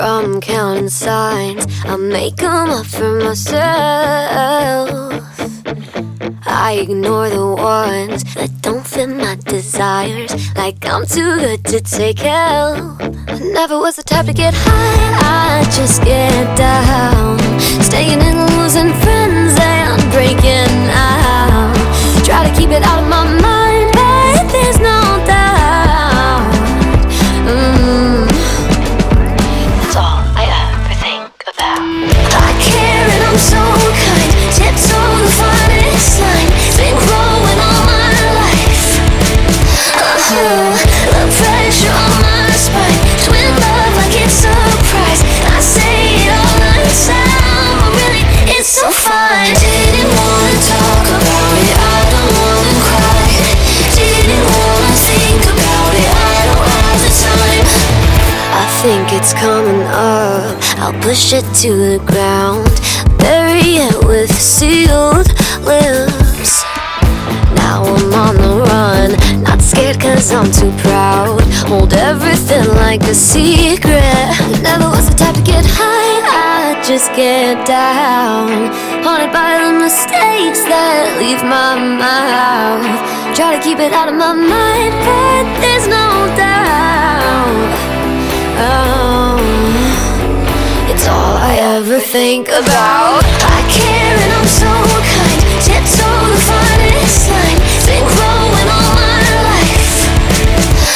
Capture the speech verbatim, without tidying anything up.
I'm counting signs, I make them up for myself. I ignore the ones that don't fit my desires, like I'm too good to take help. I never was the type to get high, I just get down. Staying in, losing friends and breaking out. Try to keep it out of my mind, but there's no doubt. mm. That's all I ever think about. I care and I'm so kind, tiptoe the finest line, been growing all my life. uh-huh. The pressure on my spine, twin love like it's a surprise. I say it all night time, but really it's so fine. Didn't wanna talk about it, I don't wanna cry. Didn't wanna think about it, I don't have the time. I think it's coming up, I'll push it to the ground, bury it with sealed lips. Now I'm on the run, not scared cause I'm too proud. Hold everything like a secret. Never was the type to get high, I just get down. Haunted by the mistakes that leave my mouth. Try to keep it out of my mind, but there's no doubt. Oh, it's all I ever think about. I care and I'm so kind, tiptoe the finest